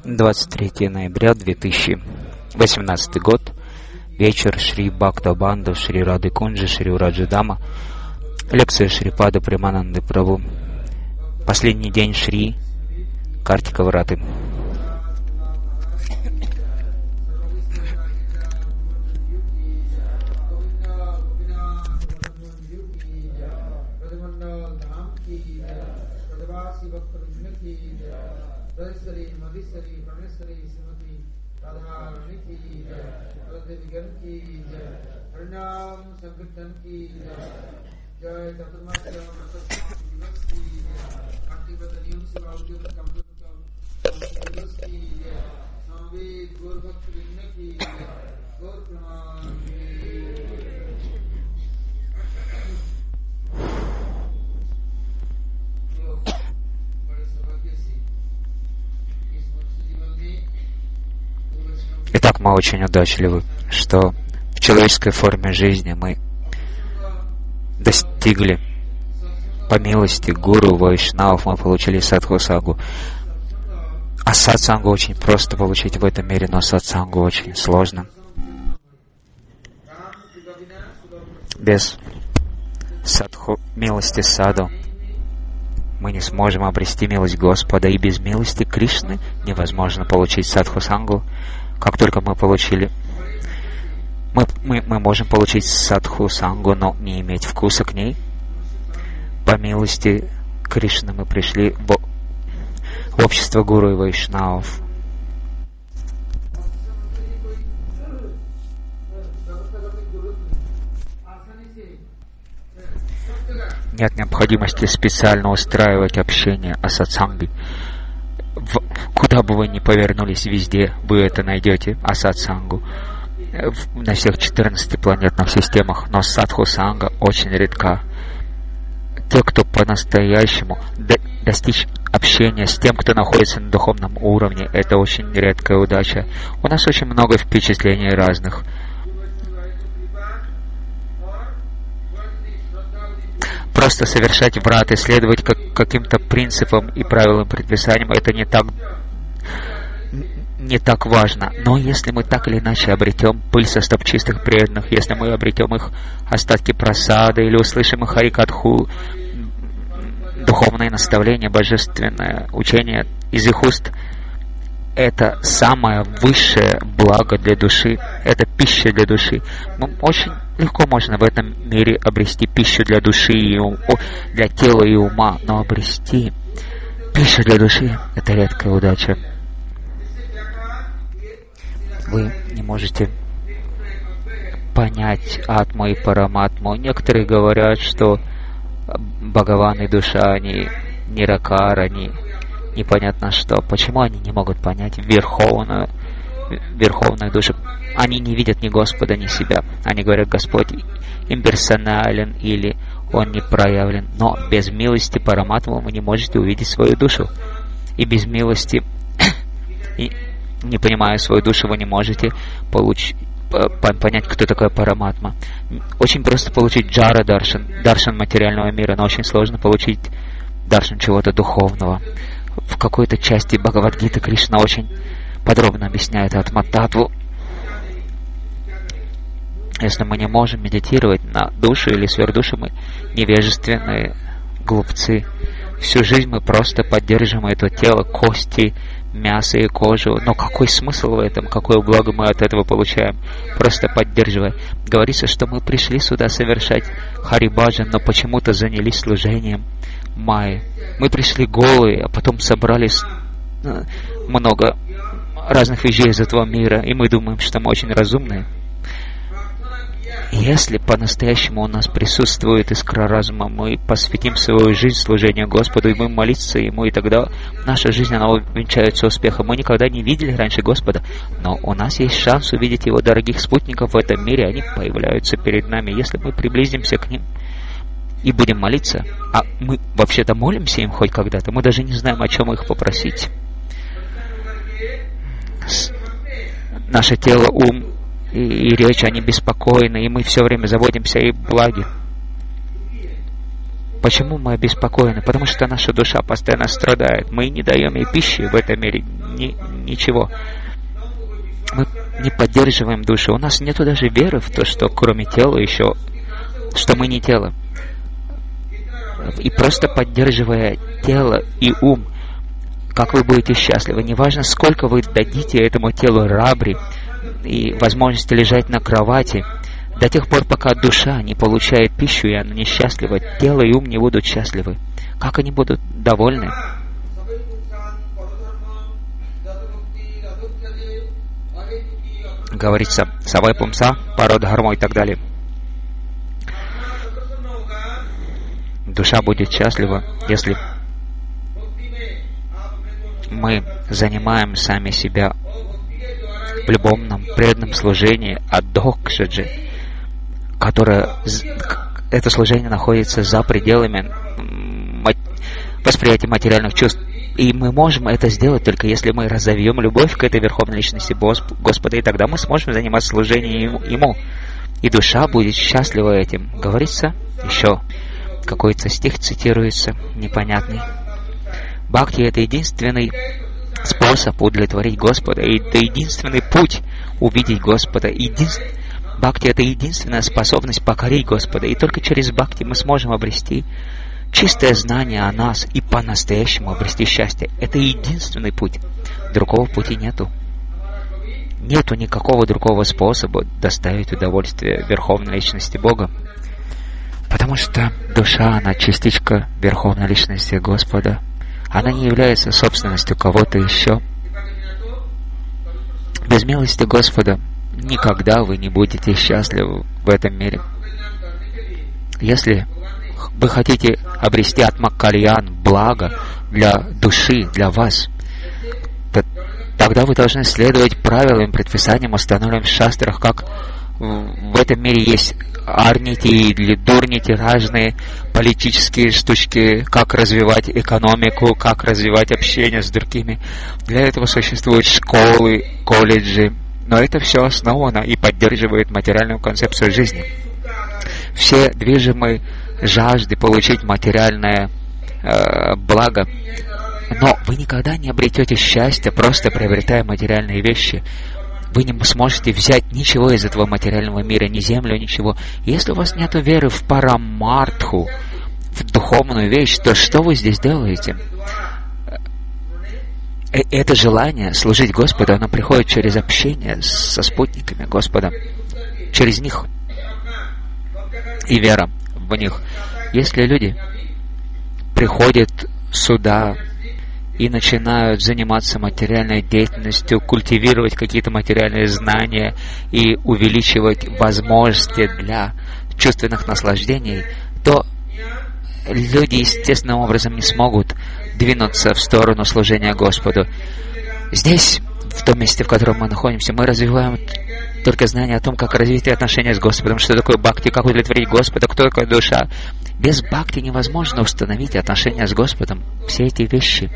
23 ноября 2018 год. Вечер Шри Бхактабанду, Шри Рады Кунджи, Шри Раджадама. Лекция Шрипада Премананды Прабху. Последний день Шри Картика Враты. Итак, мы очень удачливы, что в человеческой форме жизни мы достигли, по милости гуру, вайшнавов, мы получили садхусангу. А сатсангу очень просто получить в этом мире, но сатсангу очень сложно. Без садху, милости саду мы не сможем обрести милость Господа, и без милости Кришны невозможно получить садхусангу. Как только мы получили, мы можем получить садхусангу, но не иметь вкуса к ней. По милости Кришны мы пришли в общество гуру и вайшнавов. Нет необходимости специально устраивать общение о сатсанге. Куда бы вы ни повернулись, везде вы это найдете, о сатсангу. На всех 14 планетных системах, но садхусанга очень редка. Те, кто по-настоящему достичь общения с тем, кто находится на духовном уровне, это очень редкая удача. У нас очень много впечатлений разных. Просто совершать враты, следовать каким-то принципам и правилам, предписаниям, это не так важно. Но если мы так или иначе обретем пыль со стоп чистых преданных, если мы обретем их остатки прасады или услышим их харикатху, духовное наставление, божественное учение из их уст, это самое высшее благо для души, это пища для души. Очень легко можно в этом мире обрести пищу для души, для тела и ума, но обрести пищу для души — это редкая удача. Вы не можете понять атму и параматму. Некоторые говорят, что Бхагаван и душа, они ниракар, они непонятно что. Почему они не могут понять верховную душу? Они не видят ни Господа, ни себя. Они говорят, Господь имперсонален или Он не проявлен. Но без милости параматмы вы не можете увидеть свою душу. И без милости, не понимая свою душу, вы не можете понять, кто такая параматма. Очень просто получить джара даршан материального мира, но очень сложно получить даршан чего-то духовного. В какой-то части Бхагавад-гиты Кришна очень подробно объясняет атма-татву. Если мы не можем медитировать на душу или сверхдушу, мы невежественные глупцы. Всю жизнь мы просто поддерживаем это тело, кости, мясо и кожу. Но какой смысл в этом? Какое благо мы от этого получаем? Просто поддерживая. Говорится, что мы пришли сюда совершать харибаджан, но почему-то занялись служением майи. Мы пришли голые, а потом собрались много разных вещей из этого мира, и мы думаем, что мы очень разумные. Если по-настоящему у нас присутствует искра разума, мы посвятим свою жизнь служению Господу, и мы молиться Ему, и тогда наша жизнь, она увенчается успехом. Мы никогда не видели раньше Господа, но у нас есть шанс увидеть Его дорогих спутников в этом мире, они появляются перед нами. Если мы приблизимся к ним и будем молиться, а мы вообще-то молимся им хоть когда-то, мы даже не знаем, о чем их попросить. Наше тело, ум и речь, они беспокойны, и мы все время заводимся и благи. Почему мы обеспокоены? Потому что наша душа постоянно страдает. Мы не даем ей пищи в этом мире, ничего. Мы не поддерживаем душу. У нас нет даже веры в то, что кроме тела еще, что мы не тело. И просто поддерживая тело и ум, как вы будете счастливы. Неважно, сколько вы дадите этому телу рабри и возможности лежать на кровати, до тех пор, пока душа не получает пищу, и она несчастлива, тело и ум не будут счастливы. Как они будут довольны? Говорится, савай пумса, парод гармо и так далее. Душа будет счастлива, если мы занимаем сами себя в любовном преданном служении аддокшаджи, которое это служение находится за пределами восприятия материальных чувств. И мы можем это сделать только если мы разовьем любовь к этой Верховной Личности Господа, и тогда мы сможем заниматься служением Ему. И душа будет счастлива этим. Говорится еще, какой-то стих цитируется, непонятный. Бхакти — это единственный способ удовлетворить Господа, и это единственный путь увидеть Господа. Бхакти — это единственная способность покорить Господа, и только через бхакти мы сможем обрести чистое знание о нас и по-настоящему обрести счастье. Это единственный путь. Другого пути нету. Нету никакого другого способа доставить удовольствие Верховной Личности Бога. Потому что душа, она частичка Верховной Личности Господа. Она не является собственностью кого-то еще. Без милости Господа никогда вы не будете счастливы в этом мире. Если вы хотите обрести атмакальян, благо для души, для вас, тогда вы должны следовать правилам, предписаниям, установленным в шастрах, как в этом мире есть арнити или дурнити, разные политические штучки, как развивать экономику, как развивать общение с другими. Для этого существуют школы, колледжи, но это все основано и поддерживает материальную концепцию жизни. Все движимы жажды получить материальное благо, но вы никогда не обретете счастья, просто приобретая материальные вещи. Вы не сможете взять ничего из этого материального мира, ни землю, ничего. Если у вас нет веры в парамартху, в духовную вещь, то что вы здесь делаете? Это желание служить Господу, оно приходит через общение со спутниками Господа, через них и вера в них. Если люди приходят сюда и начинают заниматься материальной деятельностью, культивировать какие-то материальные знания и увеличивать возможности для чувственных наслаждений, то люди естественным образом не смогут двинуться в сторону служения Господу. Здесь, в том месте, в котором мы находимся, мы развиваем только знание о том, как развить отношения с Господом, что такое бхакти, как удовлетворить Господа, кто такая душа. Без бхакти невозможно установить отношения с Господом. Все эти вещи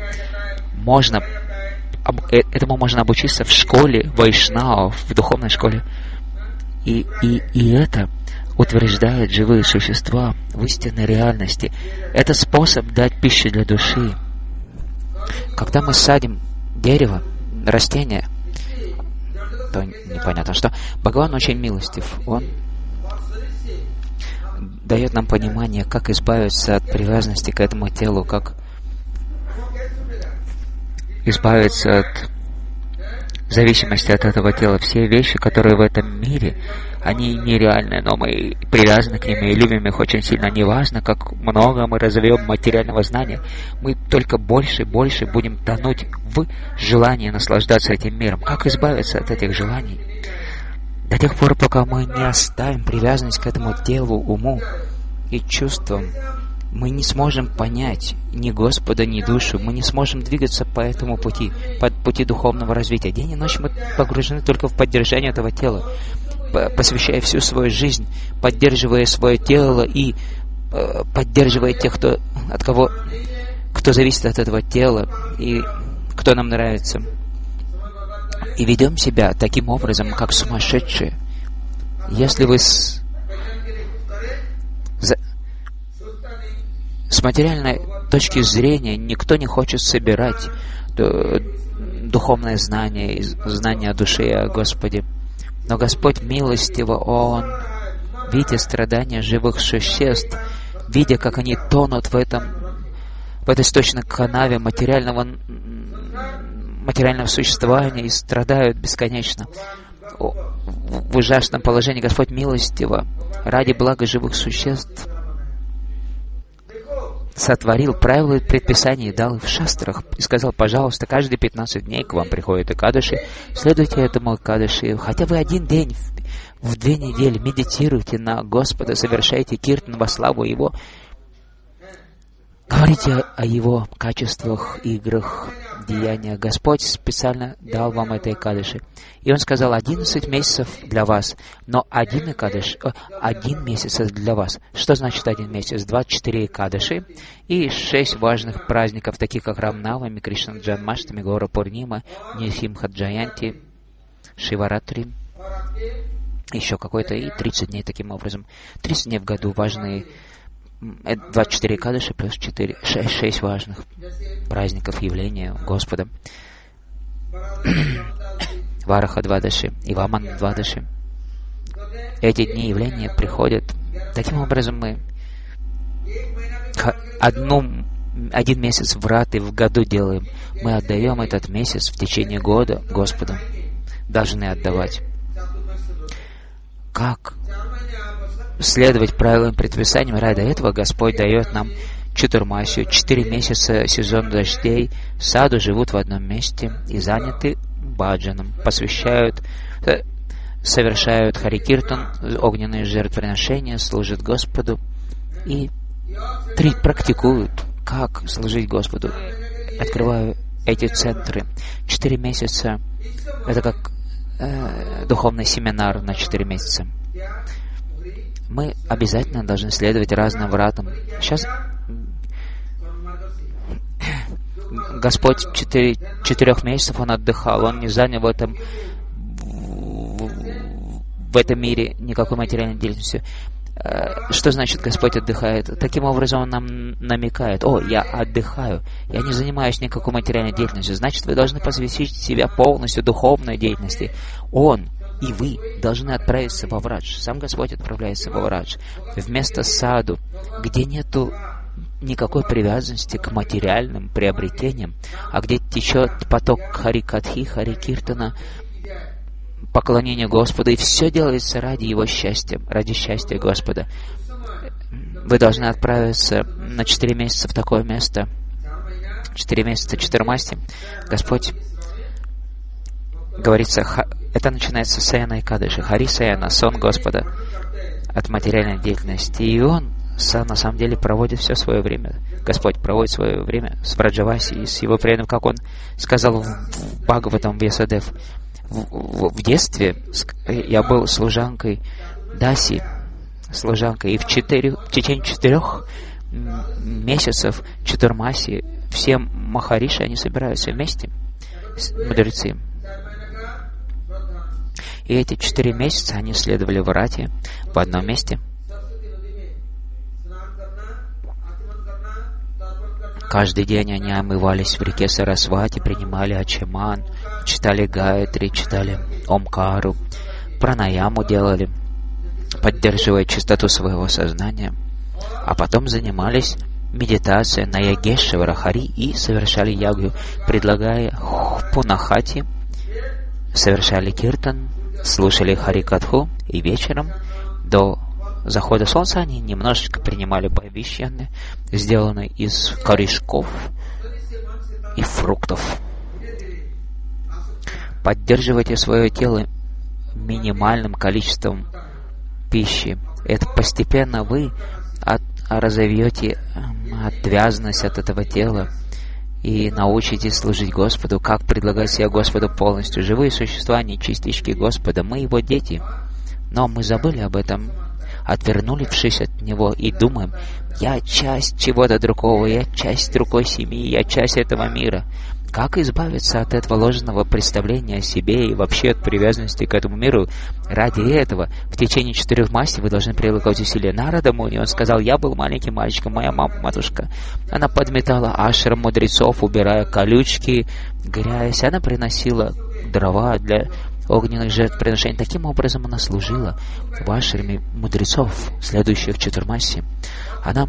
этому можно обучиться в школе вайшнава, в духовной школе. И это утверждают живые существа в истинной реальности. Это способ дать пищу для души. Когда мы садим дерево, растение, то непонятно что. Бхагаван очень милостив. Он дает нам понимание, как избавиться от привязанности к этому телу, как избавиться от зависимости от этого тела. Все вещи, которые в этом мире, они нереальны, но мы привязаны к ним и любим их очень сильно. Неважно, как много мы разовьем материального знания, мы только больше и больше будем тонуть в желании наслаждаться этим миром. Как избавиться от этих желаний? До тех пор, пока мы не оставим привязанность к этому телу, уму и чувствам, мы не сможем понять ни Господа, ни душу, мы не сможем двигаться по этому пути, по пути духовного развития. День и ночь мы погружены только в поддержание этого тела, посвящая всю свою жизнь, поддерживая свое тело и поддерживая тех, кто зависит от этого тела и кто нам нравится. И ведем себя таким образом, как сумасшедшие. Если вы с материальной точки зрения никто не хочет собирать духовное знание, знание о душе и о Господе. Но Господь милостиво, Он, видя страдания живых существ, видя, как они тонут в этой сточной канаве материального существования и страдают бесконечно в ужасном положении, Господь милостиво, ради блага живых существ, сотворил правила и предписания и дал их в шастрах, и сказал: пожалуйста, каждые 15 дней к вам приходят икадыши, следуйте этому икадыши, хотя вы один день в 2 недели медитируйте на Господа, совершайте киртан во славу Его, говорите о Его качествах, играх, деяниях. Господь специально дал вам это икадыши. И Он сказал: 11 месяцев для вас, но 1 месяц для вас. Что значит 1 месяц? 24 икадыши и 6 важных праздников, таких как Рамнавами, Кришна Джанмаштами, Гора Пурнима, Нирсимха Джаянти, Шиваратри, еще какой-то, и 30 дней таким образом. 30 дней в году важные. 24 икадыши плюс 6 важных праздников явления Господа. Вараха Двадаши и Ваман Двадаши. Эти дни явления приходят. Таким образом, мы 1 месяц враты в году делаем. Мы отдаем этот месяц в течение года Господу. Должны отдавать. Как следовать правилам предписаниям? Ради этого Господь дает нам чатурмасию. 4 месяца сезон дождей. Саду живут в одном месте и заняты баджаном. Совершают харикиртан, огненные жертвоприношения, служат Господу и практикуют, как служить Господу. Открываю эти центры. 4 месяца. Это как духовный семинар на 4 месяца. Мы обязательно должны следовать разным вратам. Сейчас Господь 4 месяцев Он отдыхал. Он не занял в этом мире никакой материальной деятельностью. Что значит Господь отдыхает? Таким образом Он нам намекает: о, я отдыхаю, я не занимаюсь никакой материальной деятельностью. Значит, вы должны посвятить себя полностью духовной деятельности. Он и вы должны отправиться во Врадж. Сам Господь отправляется во Врадж. Вместо саду, где нету никакой привязанности к материальным приобретениям, а где течет поток Харикатхи, Харикиртана, поклонение Господу, и все делается ради Его счастья, ради счастья Господа. Вы должны отправиться на 4 месяца в такое место. 4 месяца чатурмасти. Господь, говорится, это начинается с Саяна Икадыши. Хари Саяна, сон Господа от материальной деятельности. И Он на самом деле проводит все свое время. Господь проводит свое время с Враджаваси и с Его преданным, как Он сказал в Бхагаватам Вьясадев. В детстве я был служанкой Даси, служанкой, и в течение 4 месяцев чатурмаси все махариши, они собираются вместе, мудрецы. И эти 4 месяца они следовали в Рате в одном месте. Каждый день они омывались в реке Сарасвати, принимали ачаман, читали Гаятри, читали Омкару, пранаяму делали, поддерживая чистоту своего сознания, а потом занимались медитацией на Ягешвара Хари и совершали ягу, предлагая пунахати, совершали киртан, слушали Харикатху, и вечером до захода солнца они немножечко принимали бхавишьяны, сделанные из корешков и фруктов. Поддерживайте свое тело минимальным количеством пищи. Это постепенно вы разовьете отвязанность от этого тела и научитесь служить Господу, как предлагать себя Господу полностью. Живые существа, не частички Господа, мы Его дети. Но мы забыли об этом, отвернувшись от Него, и думаем: я часть чего-то другого, я часть другой семьи, я часть этого мира. Как избавиться от этого ложного представления о себе и вообще от привязанности к этому миру? Ради этого в течение 4 масти вы должны прилагать усилия. Нарада Муни, он сказал: я был маленьким мальчиком, моя матушка. Она подметала ашрам мудрецов, убирая колючки, грязь. Она приносила дрова для огненных жертвоприношений. Таким образом она служила в ашраме мудрецов, следующих в Чатурмаси. Она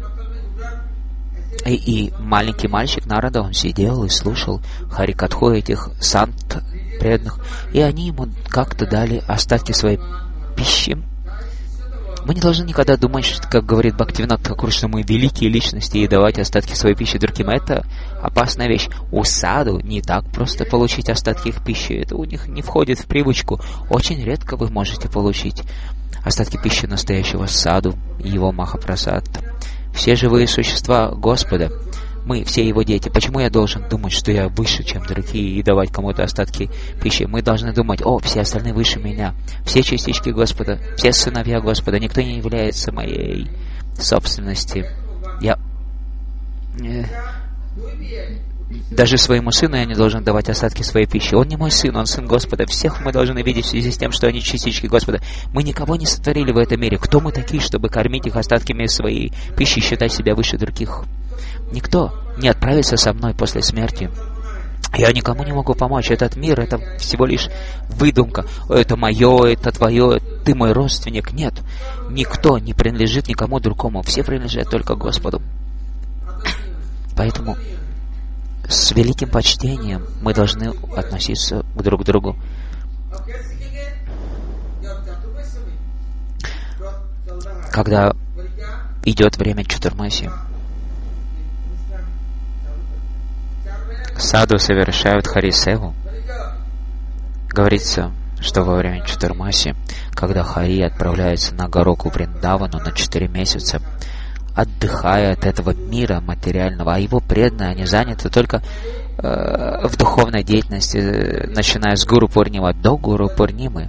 и маленький мальчик Нарада, он сидел и слушал харикатху этих сант преданных, и они ему как-то дали остатки своей пищи. Мы не должны никогда думать, что, как говорит Бхактивинод Тхакур, что мы великие личности и давать остатки своей пищи другим. Это опасная вещь. У саду не так просто получить остатки их пищи. Это у них не входит в привычку. Очень редко вы можете получить остатки пищи настоящего саду и его Махапрасад. Все живые существа Господа, мы все Его дети. Почему я должен думать, что я выше, чем другие, и давать кому-то остатки пищи? Мы должны думать: о, все остальные выше меня, все частички Господа, все сыновья Господа, никто не является моей собственностью. Даже своему сыну я не должен давать остатки своей пищи. Он не мой сын, он сын Господа. Всех мы должны видеть в связи с тем, что они частички Господа. Мы никого не сотворили в этом мире. Кто мы такие, чтобы кормить их остатками своей пищи и считать себя выше других? Никто не отправится со мной после смерти. Я никому не могу помочь. Этот мир — это всего лишь выдумка. Это мое, это твое, ты мой родственник. Нет, никто не принадлежит никому другому. Все принадлежат только Господу. Поэтому с великим почтением мы должны относиться друг к другу. Когда идет время Чатурмаси, саду совершают харисеву. Говорится, что во время Чатурмаси, когда Хари отправляется на гору Вриндавану на 4 месяца, отдыхая от этого мира материального, а его преданные, они заняты только в духовной деятельности, начиная с Гуру Пурнима до Гуру Пурнимы.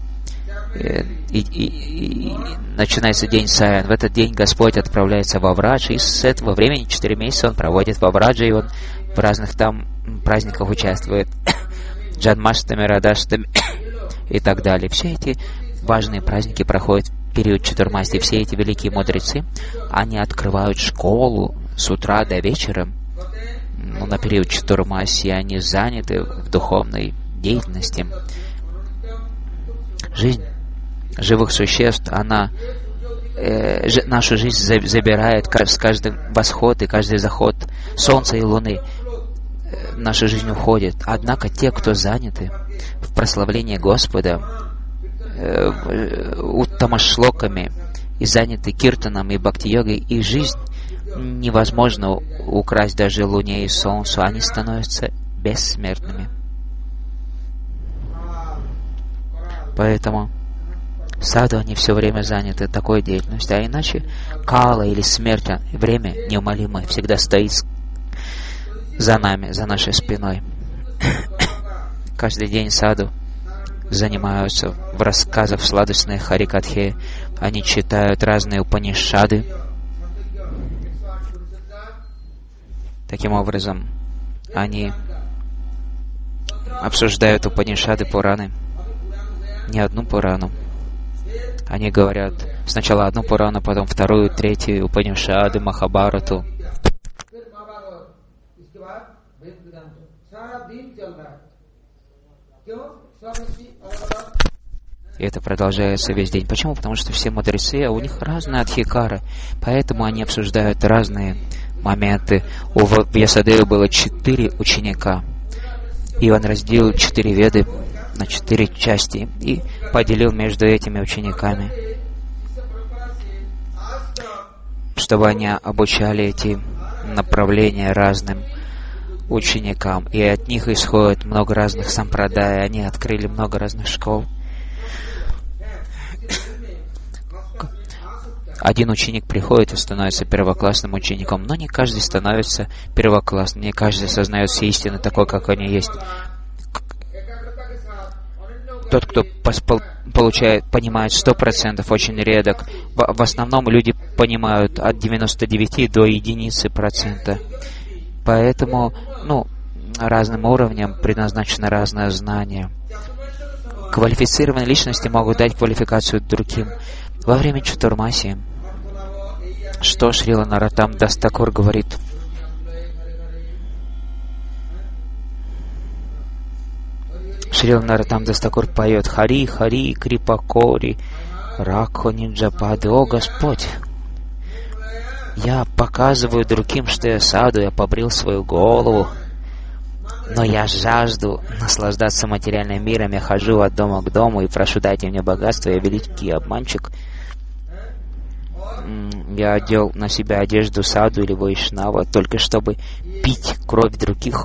И начинается день Саян. В этот день Господь отправляется во Врадж, и с этого времени 4 месяца он проводит во Врадже, и он в разных там праздниках участвует. Джанмаштами, Радаштами и так далее. Все эти важные праздники проходят в период Чатурмаси. Все эти великие мудрецы, они открывают школу с утра до вечера. На период Чатурмаси они заняты в духовной деятельности. Жизнь живых существ, она нашу жизнь забирает с каждым восход и каждый заход солнца и луны. Наша жизнь уходит. Однако те, кто заняты в прославлении Господа, уттамашлоками и заняты киртаном и бхакти-йогой, их жизнь невозможно украсть даже луне и солнцу. Они становятся бессмертными. Поэтому в саду они все время заняты такой деятельностью. А иначе кала или смерть, время неумолимое, всегда стоит за нами, за нашей спиной. Каждый день саду занимаются в рассказах в сладостной харикатхе. Они читают разные упанишады. Таким образом, они обсуждают упанишады, Пураны. Не одну Пурану. Они говорят сначала одну Пурану, потом вторую, третью, Упанишады, Махабарату. И это продолжается весь день. Почему? Потому что все мудрецы, у них разные адхикары, поэтому они обсуждают разные моменты. У Вьясадевы было 4 ученика, и он разделил 4 веды на 4 части и поделил между этими учениками, чтобы они обучали эти направления разным ученикам. И от них исходит много разных сампрадай. Они открыли много разных школ. Один ученик приходит и становится первоклассным учеником, но не каждый становится первоклассным, не каждый осознает все истины такой, как они есть. Тот, кто понимает 100%, очень редок. В основном люди понимают от 99 до 1%. Поэтому, разным уровням предназначено разное знание. Квалифицированные личности могут дать квалификацию другим. Во время Чатурмаси, что Шрила Нароттам Дас Такур говорит? Шрила Нароттам Дас Такур поет: «Хари, Хари, Крипа Кори, Ракхо Ниджапады». О Господь! Я показываю другим, что я саду, я побрил свою голову, но я жажду наслаждаться материальным миром, я хожу от дома к дому и прошу: дайте мне богатство, я великий обманщик. Я одел на себя одежду саду или вайшнава, только чтобы пить кровь других.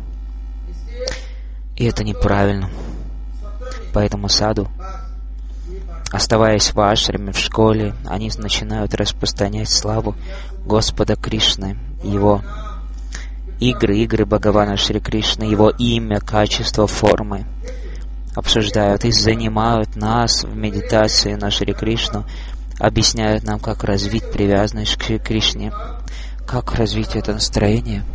И это неправильно. Поэтому саду, оставаясь в ашраме, в школе, они начинают распространять славу Господа Кришны, Его игры Бхагавана Шри Кришны, Его имя, качество, формы. Обсуждают и занимают нас в медитации на Шри Кришну, объясняют нам, как развить привязанность к Шри Кришне, как развить это настроение.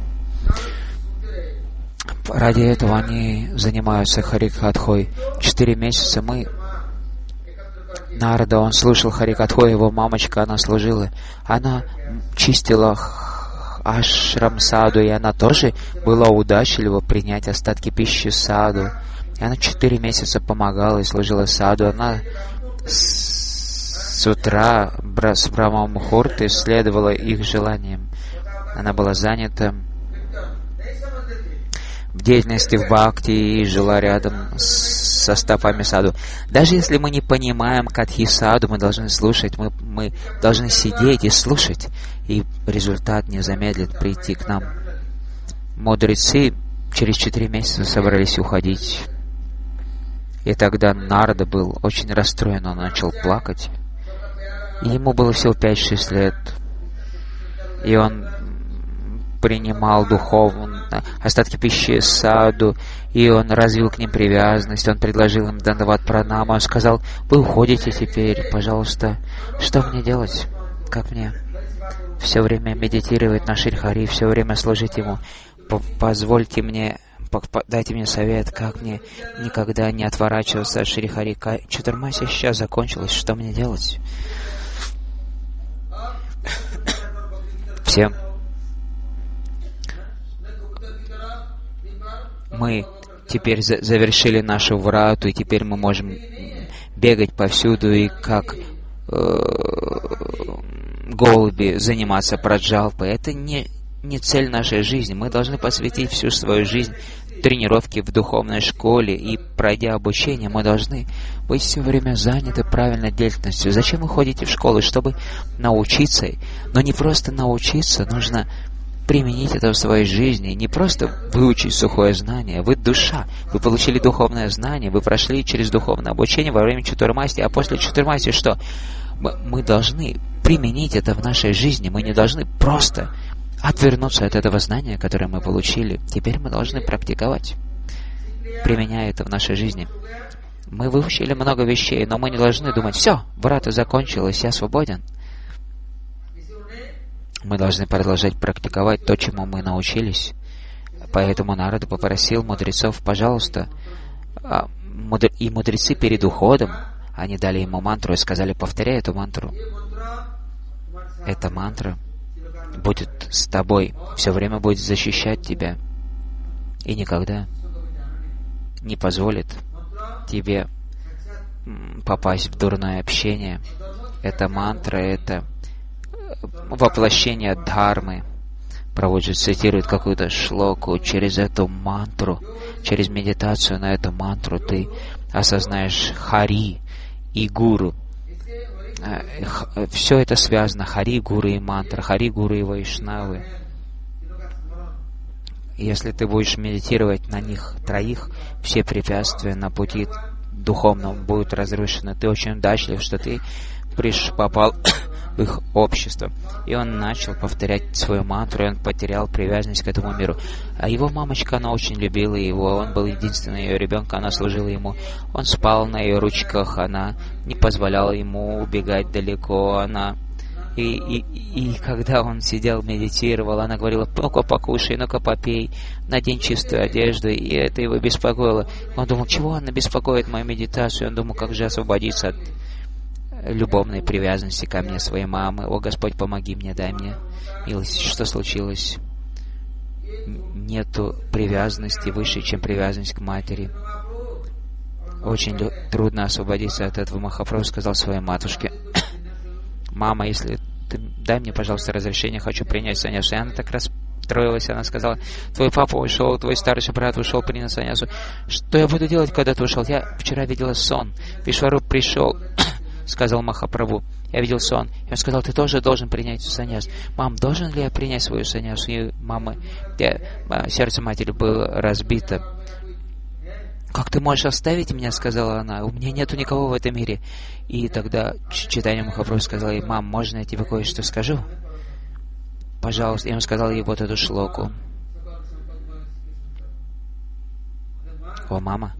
Ради этого они занимаются Харикатхой. 4 месяца Нарада, он слушал Харикатхой, его мамочка, она служила. Она чистила ашрам саду, и она тоже была удачлива принять остатки пищи саду. И она 4 месяца помогала и служила саду. Она с утра с Брахма Мухурты следовала их желаниям. Она была занята в деятельности в бхакти и жила рядом со стопами саду. Даже если мы не понимаем катхи саду, мы должны слушать, мы должны сидеть и слушать, и результат не замедлит прийти к нам. Мудрецы через 4 месяца собрались уходить. И тогда Нарада был очень расстроен, он начал плакать. И ему было всего 5-6 лет. И он принимал остатки пищи саду, и он развил к ним привязанность, он предложил им дандават пранама, он сказал: вы уходите теперь, пожалуйста, что мне делать? Как мне все время медитировать на Шри Хари, все время служить ему? Позвольте мне, дайте мне совет, как мне никогда не отворачиваться от Шри Хари. Чатурмаси сейчас закончилась, что мне делать? Всем. Мы теперь завершили нашу врату, и теперь мы можем бегать повсюду и как голуби заниматься праджалпой. Это не цель нашей жизни. Мы должны посвятить всю свою жизнь тренировке в духовной школе, и пройдя обучение, мы должны быть все время заняты правильной деятельностью. Зачем вы ходите в школу? Чтобы научиться. Но не просто научиться, нужно применить это в своей жизни, не просто выучить сухое знание. Вы душа, вы получили духовное знание, вы прошли через духовное обучение во время Чатурмаси, а после Чатурмаси что? Мы должны применить это в нашей жизни, мы не должны просто отвернуться от этого знания, которое мы получили. Теперь мы должны практиковать, применяя это в нашей жизни. Мы выучили много вещей, но мы не должны думать: все, врата закончилась, я свободен. Мы должны продолжать практиковать то, чему мы научились. Поэтому Нарада попросил мудрецов: пожалуйста, и мудрецы перед уходом, они дали ему мантру и сказали: повторяй эту мантру. Эта мантра будет с тобой, все время будет защищать тебя и никогда не позволит тебе попасть в дурное общение. Эта мантра, это воплощение дхармы. Прабхуджи цитирует какую-то шлоку. Через эту мантру, через медитацию на эту мантру ты осознаешь Хари и Гуру. Все это связано. Хари, Гуру и мантра. Хари, Гуру и Вайшнавы. Если ты будешь медитировать на них троих, все препятствия на пути духовном будут разрушены. Ты очень удачлив, что ты попал в их общество. И он начал повторять свою мантру, и он потерял привязанность к этому миру. А его мамочка, она очень любила его, он был единственным ее ребенком, она служила ему. Он спал на ее ручках, она не позволяла ему убегать далеко, она И когда он сидел, медитировал, она говорила: ну-ка покушай, ну-ка попей, надень чистую одежду, и это его беспокоило. Он думал, чего она беспокоит мою медитацию? Он думал, как же освободиться от любовной привязанности ко мне, своей мамы. О, Господь, помоги мне, дай мне милость. Что случилось? Нету привязанности выше, чем привязанность к матери. Очень трудно освободиться от этого. Махапрабху сказал своей матушке: мама, если ты дай мне, пожалуйста, разрешение, хочу принять саньясу. И она так расстроилась, она сказала: твой папа ушел, твой старший брат ушел, принял саньясу. Что я буду делать, когда ты ушел? Я вчера видела сон. Вишваруб пришел, сказал Махапрабху, я видел сон. И он сказал: ты тоже должен принять саньяс. Мам, должен ли я принять свою саньясу? И мама, сердце матери было разбито. Как ты можешь оставить меня, сказала она, у меня нету никого в этом мире. И тогда Чайтанья Махапрабху сказал ей: мам, можно я тебе кое-что скажу? Пожалуйста. И он сказал ей вот эту шлоку. О, мама,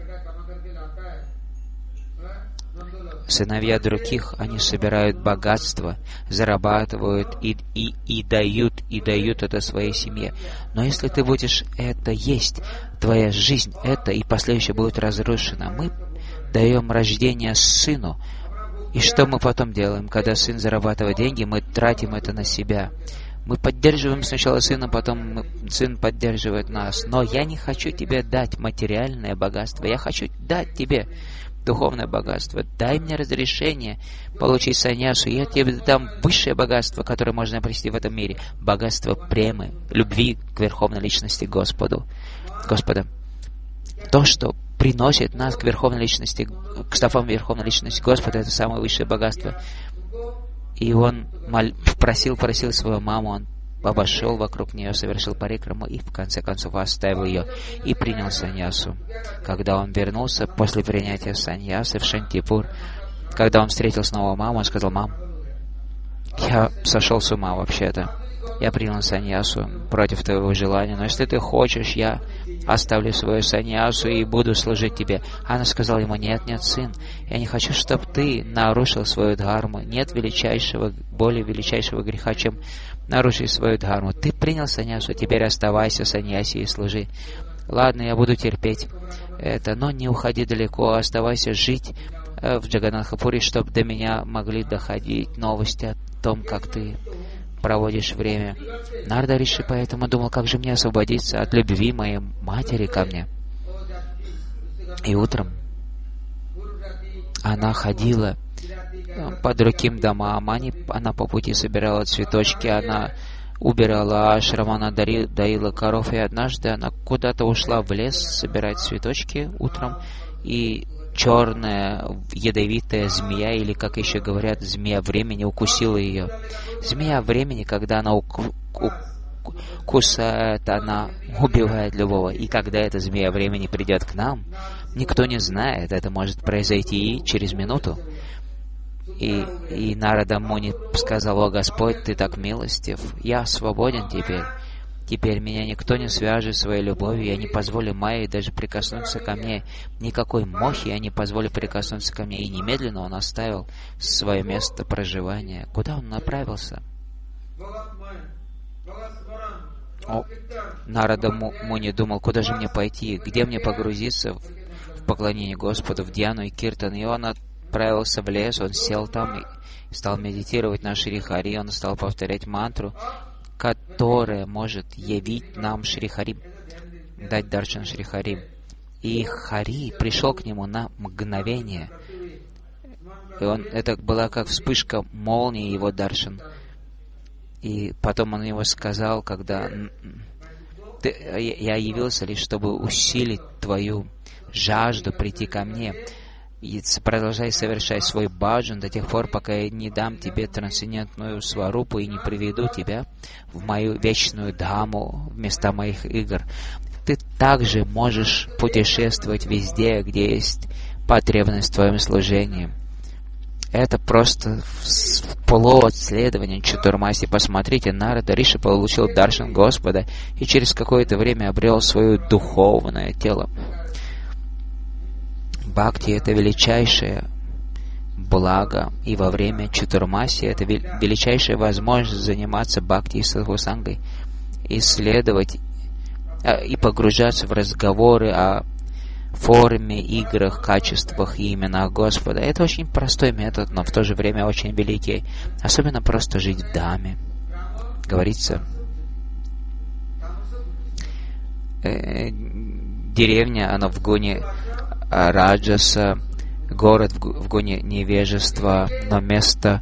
сыновья других, они собирают богатство, зарабатывают и дают это своей семье. Но если ты будешь это есть, твоя жизнь, это и последующее будет разрушена. Мы даем рождение сыну. И что мы потом делаем? Когда сын зарабатывает деньги, мы тратим это на себя. Мы поддерживаем сначала сына, потом сын поддерживает нас. Но я не хочу тебе дать материальное богатство. Я хочу дать тебе духовное богатство. Дай мне разрешение получить саньясу, и я тебе дам высшее богатство, которое можно обрести в этом мире. Богатство премы, любви к Верховной Личности Господа. То, что приносит нас к Верховной Личности, к стопам Верховной Личности Господа, это самое высшее богатство. И он просил свою маму, он обошел вокруг нее, совершил парикраму и в конце концов оставил ее и принял саньясу. Когда он вернулся после принятия саньясы в Шантипур, когда он встретил снова маму, он сказал: мам, я сошел с ума вообще-то. Я принял саньясу против твоего желания, но если ты хочешь, я оставлю свою саньясу и буду служить тебе. Она сказала ему: нет, сын, я не хочу, чтобы ты нарушил свою дхарму. Нет более величайшего греха, чем нарушить свою дхарму. Ты принял саньясу, теперь оставайся саньяси и служи. Ладно, я буду терпеть это, но не уходи далеко, оставайся жить в Джаганнатхапуре, чтобы до меня могли доходить новости о том, как ты проводишь время. Нарада Риши поэтому думал, как же мне освободиться от любви моей матери ко мне. И утром она ходила по другим домам, она по пути собирала цветочки, она убирала ашрам, она доила коров, и однажды она куда-то ушла в лес собирать цветочки утром, и черная ядовитая змея, или, как еще говорят, змея времени, укусила ее. Змея времени, когда она кусает, она убивает любого. И когда эта змея времени придет к нам, никто не знает, это может произойти через минуту. И Нарада Муни сказал: о Господь, ты так милостив, я свободен теперь. Теперь меня никто не свяжет своей любовью, я не позволю Майе даже прикоснуться ко мне. Никакой мохи я не позволю прикоснуться ко мне. И немедленно он оставил свое место проживания. Куда он направился? Нарада Муни думал, куда же мне пойти, где мне погрузиться в поклонение Господу, в Дьяну и Киртан. И он отправился в лес, он сел там и стал медитировать на Шри Хари, он стал повторять мантру, которая может явить нам Шри Хари, дать даршан Шри Хари. И Хари пришел к нему на мгновение. И это была как вспышка молнии, его даршан. И потом он ему сказал, когда я явился лишь, чтобы усилить твою жажду прийти ко мне. И продолжай совершать свой баджан до тех пор, пока я не дам тебе трансцендентную сварупу и не приведу тебя в мою вечную дхаму, в места моих игр. Ты также можешь путешествовать везде, где есть потребность в твоем служении. Это просто плод следования Чатурмаси. Посмотрите, Нарада Риши получил даршан Господа и через какое-то время обрел свое духовное тело. Бхакти — это величайшее благо, и во время чатурмаси это величайшая возможность заниматься бхакти и садхусангой, исследовать и погружаться в разговоры о форме, играх, качествах и именах Господа. Это очень простой метод, но в то же время очень великий. Особенно просто жить в Дхаме. Говорится, деревня, она в гуне раджаса, город в гуне невежества, но место,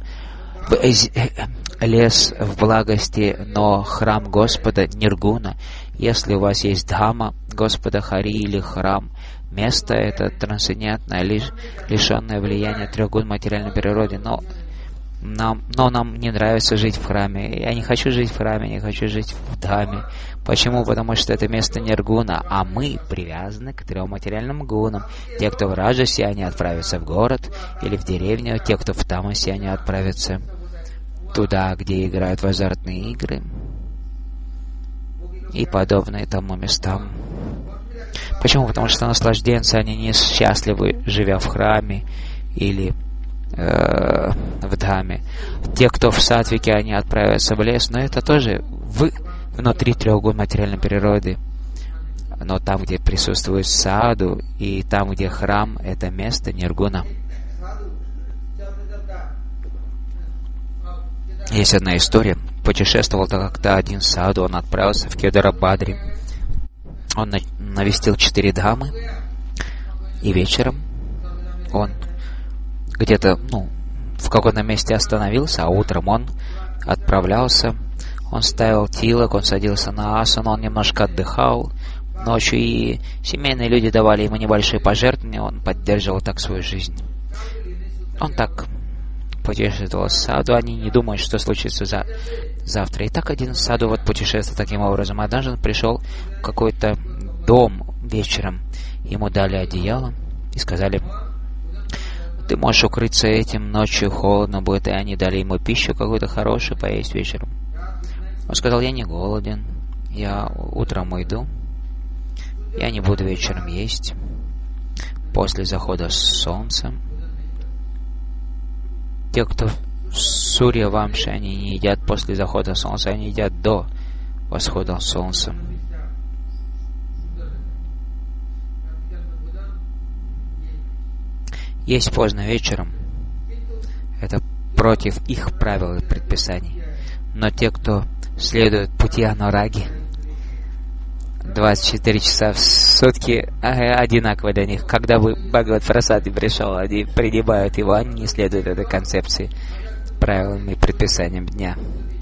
лес в благости, но храм Господа ниргуна. Если у вас есть Дхама Господа Хари или храм, место это трансцендентное, лишенное влияния трех гун материальной природы, но нам не нравится жить в храме. Я не хочу жить в храме, я хочу жить в Дхаме. Почему? Потому что это место ниргуна, а мы привязаны к трем материальным гунам. Те, кто в раджасе, они отправятся в город или в деревню, те, кто в тамасе, они отправятся туда, где играют в азартные игры и подобные тому местам. Почему? Потому что наслажденцы, они не счастливы, живя в храме или в Дхаме. Те, кто в сатвике, они отправятся в лес, но это тоже внутри трех гун материальной природы. Но там, где присутствует саду, и там, где храм, это место ниргуна. Есть одна история. Путешествовал как-то один саду, он отправился в Кедарабадри. Он навестил 4 дхамы, и вечером он где-то, в каком-то месте остановился, а утром он отправлялся. Он ставил тилок, он садился на асану, он немножко отдыхал. Ночью и семейные люди давали ему небольшие пожертвования, он поддерживал так свою жизнь. Он так путешествовал в саду, они не думают, что случится завтра. И так один саду путешествовал таким образом. Однажды он пришел в какой-то дом вечером, ему дали одеяло и сказали: ты можешь укрыться этим, ночью холодно будет, и они дали ему пищу какую-то хорошую поесть вечером. Он сказал: я не голоден, я утром уйду, я не буду вечером есть. После захода солнца, те, кто в Сурья Вамше, они не едят после захода солнца, они едят до восхода солнца. Есть поздно вечером, это против их правил и предписаний. Но те, кто следует пути Анураги, 24 часа в сутки одинаково для них. Когда бы Бхагават Прасад пришел, они принимают его, они не следуют этой концепции, правилам и предписаниям дня.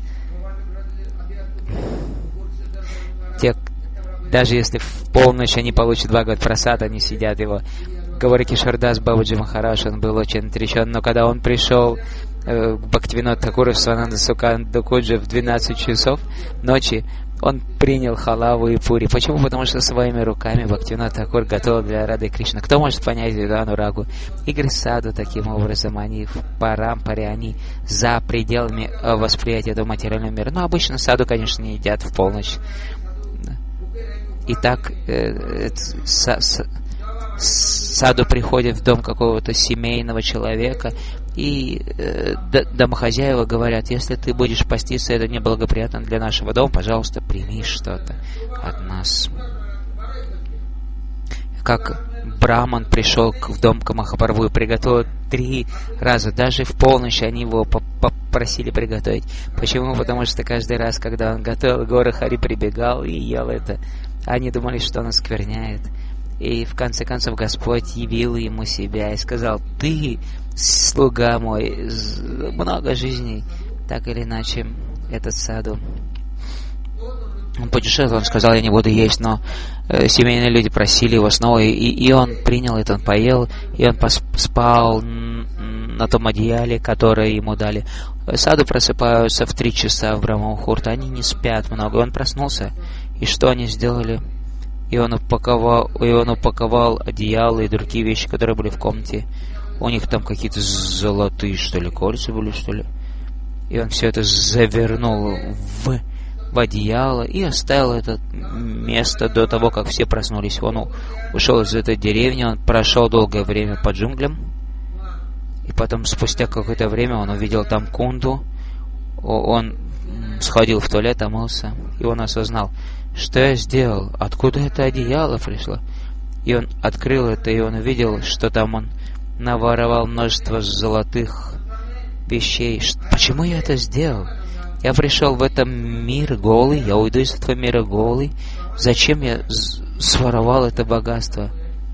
Даже если в полночь они получат Бхагават Прасад, они сидят его. Говорит Кишардас Бабаджи Махарадж, он был очень отречен, но когда он пришел к Бхактивинод Такуру в Свананда Суканду Куджи в 12 часов ночи, он принял халаву и пури. Почему? Потому что своими руками Бхактивинод Такур готовил для Рады Кришны. Кто может понять эту анурагу? Игры саду таким образом, они в парампаре, они за пределами восприятия этого материального мира. Но обычно саду, конечно, не едят в полночь. Итак, саду приходит в дом какого-то семейного человека, и домохозяева говорят: если ты будешь поститься, это неблагоприятно для нашего дома, пожалуйста, прими что-то от нас. Как Браман пришел в дом к Махапрабху и приготовил 3 раза, даже в полночь они его попросили приготовить. Почему? Потому что каждый раз, когда он готовил, Гора Хари прибегал и ел это. Они думали, что он оскверняет. И в конце концов Господь явил ему себя и сказал: ты, слуга мой, много жизней. Так или иначе, этот саду. Он путешествовал, он сказал: я не буду есть, но семейные люди просили его снова, и он принял это, он поел, и он спал на том одеяле, которое ему дали. Саду просыпаются в 3 часа в Брахма-мухурта, они не спят много. Он проснулся, и что они сделали? И он упаковал одеяло и другие вещи, которые были в комнате. У них там какие-то золотые, что ли, кольца были, что ли. И он все это завернул в одеяло и оставил это место до того, как все проснулись. Он ушел из этой деревни, он прошел долгое время по джунглям. И потом, спустя какое-то время, он увидел там Кунду. Он сходил в туалет, омылся, и он осознал, что я сделал, откуда это одеяло пришло. И он открыл это, и он увидел, что там он наворовал множество золотых вещей. Почему я это сделал? Я пришел в этот мир голый, я уйду из этого мира голый. Зачем я своровал это богатство?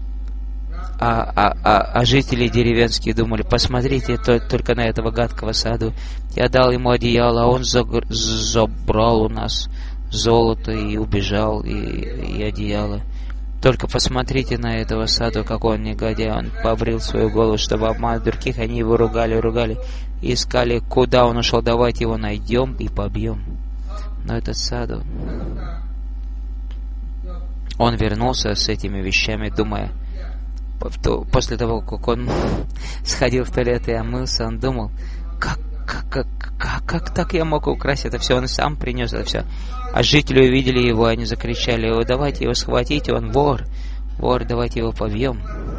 А жители деревенские думали, посмотрите только на этого гадкого Саду. Я дал ему одеяло, а он забрал у нас золото и убежал, и одеяло. Только посмотрите на этого Саду, какой он негодяй. Он побрил свою голову, чтобы обмануть других. Они его ругали, и искали, куда он ушел. Давайте его найдем и побьем. Но этот Саду, он вернулся с этими вещами, думая, после того, как он сходил в туалет и омылся, он думал, как так я мог украсть это все? Он сам принес это все. А жители увидели его, они закричали, давайте его схватите, он вор, давайте его побьем.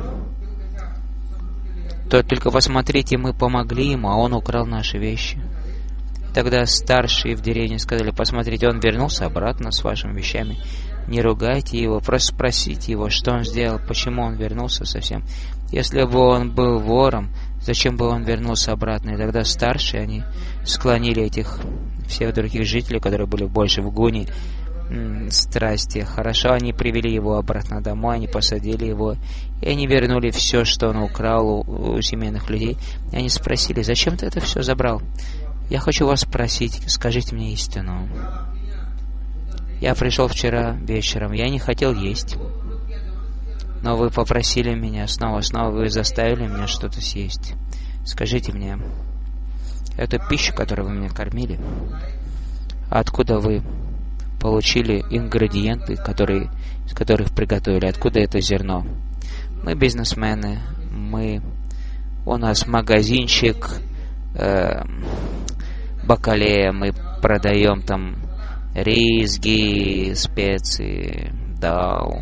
Только посмотрите, мы помогли ему, а он украл наши вещи. Тогда старшие в деревне сказали, посмотрите, он вернулся обратно с вашими вещами. Не ругайте его, просто спросите его, что он сделал, почему он вернулся совсем. Если бы он был вором, зачем бы он вернулся обратно? И тогда старшие, они склонили этих всех других жителей, которые были больше в гуне страсти. Хорошо, они привели его обратно домой, они посадили его, и они вернули все, что он украл у семейных людей. И они спросили, зачем ты это все забрал? Я хочу вас спросить, скажите мне истину. Я пришел вчера вечером, я не хотел есть, но вы попросили меня снова, вы заставили меня что-то съесть. Скажите мне, эту пищу, которую вы меня кормили, откуда вы получили ингредиенты, из которых приготовили, откуда это зерно? Мы бизнесмены, у нас магазинчик бакалея, мы продаем там рис, ги, специи, дал.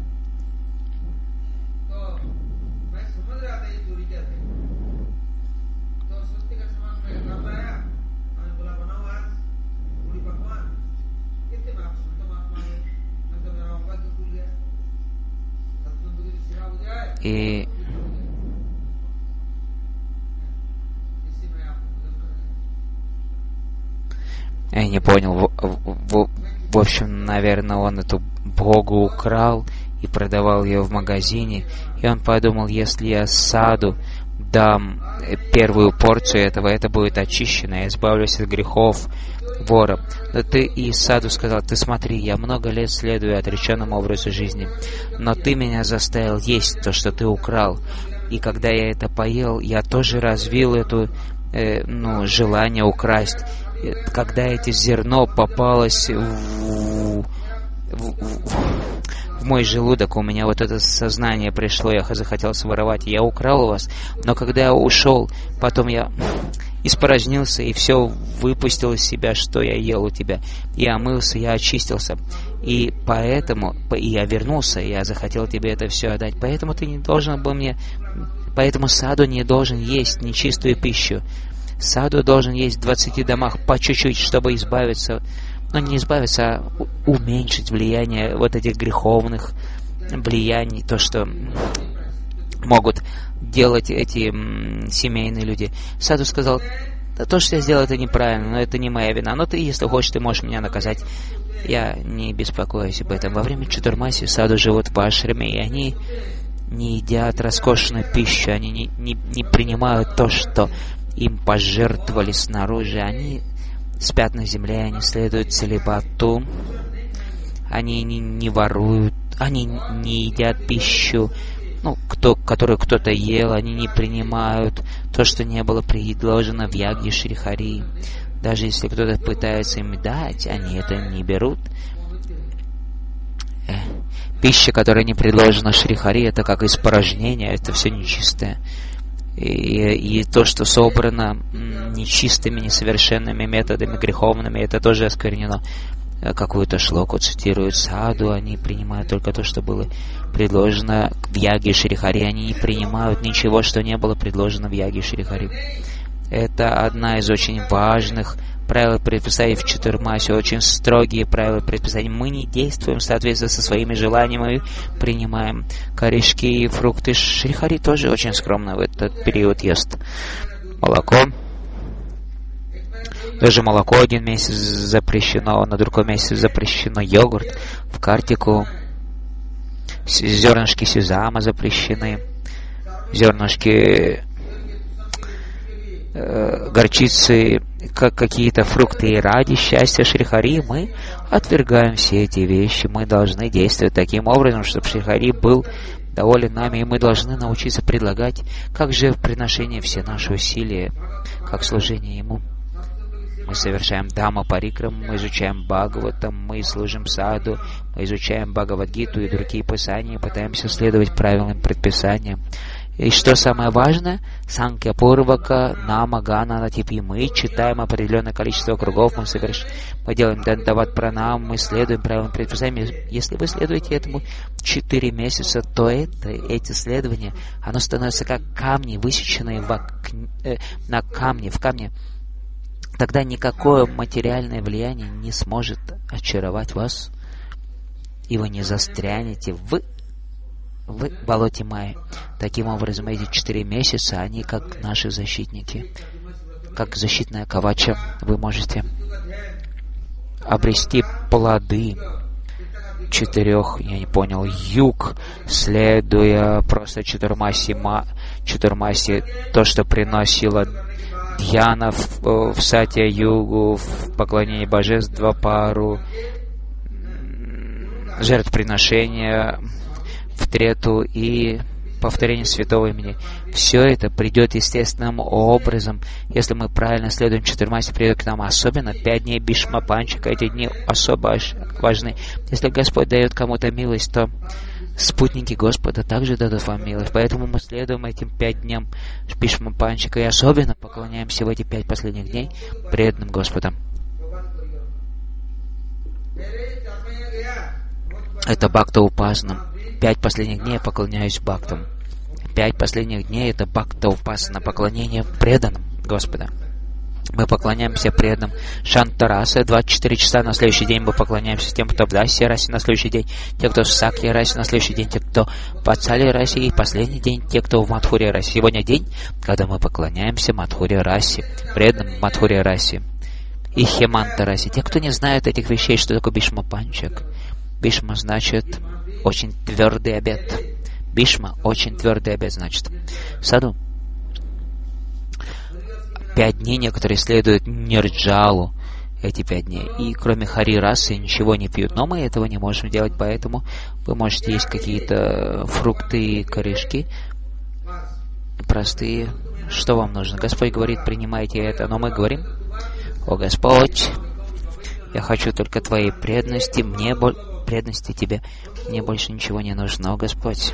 И я не понял, в общем, наверное, он эту Богу украл и продавал ее в магазине. И он подумал, если я Саду дам первую порцию этого, это будет очищено, я избавлюсь от грехов вора. Но и Саду сказал, ты смотри, я много лет следую отреченному образу жизни, но ты меня заставил есть то, что ты украл. И когда я это поел, я тоже развил это желание украсть. Когда это зерно попалось в мой желудок, у меня вот это сознание пришло, я захотел своровать, я украл у вас, но когда я ушел, потом я испорожнился и все выпустил из себя, что я ел у тебя. Я омылся, я очистился, и поэтому я вернулся, и я захотел тебе это все отдать, поэтому ты не должен был поэтому Саду не должен есть нечистую пищу. Саду должен есть в 20 домах по чуть-чуть, чтобы избавиться, не избавиться, а уменьшить влияние вот этих греховных влияний, то, что могут делать эти семейные люди. Саду сказал, да, то, что я сделал, это неправильно, но это не моя вина, но ты, если хочешь, ты можешь меня наказать. Я не беспокоюсь об этом. Во время Чатурмаси Саду живут в ашраме, и они не едят роскошную пищу, они не принимают то, что им пожертвовали снаружи, они спят на земле, они следуют целибату, они не воруют, они не едят пищу, которую кто-то ел, они не принимают то, что не было предложено в Ягье Шри Хари. Даже если кто-то пытается им дать, они это не берут. Пища, которая не предложена Шри Хари, это как испорожнение, это все нечистое. И то, что собрано нечистыми, несовершенными методами греховными, это тоже осквернено. какую-то шлоку цитируют саду, они принимают только то, что было предложено в Яге Шри-Хари, они не принимают ничего, что не было предложено в Яге Шри-Хари. Это одна из очень важных правил предписаний в Чатурмасе, очень строгие правила предписаний. Мы не действуем в соответствии со своими желаниями, мы принимаем корешки и фрукты. Шри-Хари тоже очень скромно в этот период ест молоко. Даже молоко один месяц запрещено, на другой месяц запрещено йогурт. В Картику зернышки сезама запрещены, зернышки горчицы, какие-то фрукты. И ради счастья Шри-Хари мы отвергаем все эти вещи. Мы должны действовать таким образом, чтобы Шри-Хари был доволен нами, и мы должны научиться предлагать как жертвоприношение все наши усилия, как служение Ему. Мы совершаем Дhamma Парикраму, мы изучаем Бхагаватам, мы служим саду, мы изучаем Бхагавад-гиту и другие писания, пытаемся следовать правилам предписания. И что самое важное, Санкья Пурвака, Нама, Гана, Натипи, мы читаем определенное количество кругов, мы делаем Дандават Пранам, мы следуем правилам предписания. Если вы следуете этому 4 месяца, то эти следования, оно становится как камни, высеченные на камне, в камне. Тогда никакое материальное влияние не сможет очаровать вас, и вы не застрянете в болоте Майи. Таким образом, эти 4 месяца, они как наши защитники, как защитная кавача. Вы можете обрести плоды 4, юг, следуя просто Чатурмаси, то, что приносило Дьяна в Сатья-югу, в поклонении божеств, Двапару, жертвоприношения в Трету и повторение святого имени. Все это придет естественным образом, если мы правильно следуем Чатурмасе, придет к нам. Особенно 5 дней Бишма Панчака. Эти дни особо важны. Если Господь дает кому-то милость, то спутники Господа также дадут вам милость. Поэтому мы следуем этим 5 дням Бишма Панчака и особенно поклоняемся в эти 5 последних дней преданным Господом. Это Бхакта Упасана. 5 последних дней я поклоняюсь Бхактам. 5 последних дней это Бхакта Упасана, поклонение преданным Господа. Мы поклоняемся преданным Шантараса 24 часа, на следующий день мы поклоняемся тем, кто в Даси расе, на следующий день те, кто в Сакья расе, на следующий день те, кто в Ацали расе, и последний день те, кто в Мадхуре расе. Сегодня день, когда мы поклоняемся Мадхуре расе, преданным Мадхуре расе и Хеманта расе. Те, кто не знает этих вещей, что такое Бишма Панчак. Бишма значит очень твердый обет. Бишма очень твердый обет значит. В саду 5 дней некоторые следуют нирджалу, эти 5 дней. И кроме хари расы ничего не пьют. Но мы этого не можем делать, поэтому вы можете есть какие-то фрукты и корешки простые. Что вам нужно? Господь говорит, принимайте это. Но мы говорим, о Господь, я хочу только Твоей преданности, преданности Тебе. Мне больше ничего не нужно, о Господь.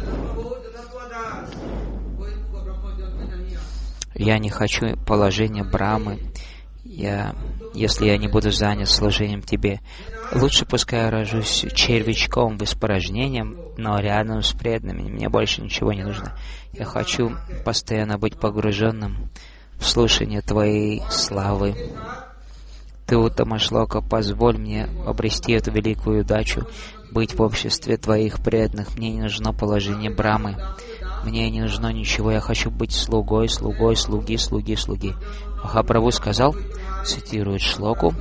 Я не хочу положения Брамы, если я не буду занят служением Тебе. Лучше пускай я рожусь червячком в испражнением, но рядом с преданными. Мне больше ничего не нужно. Я хочу постоянно быть погруженным в слушание Твоей славы. Ты, Уттама Шлока, позволь мне обрести эту великую удачу, быть в обществе Твоих преданных. Мне не нужно положение Брамы. Мне не нужно ничего, я хочу быть слугой, слуги. Махапрабху сказал, цитирует шлоку,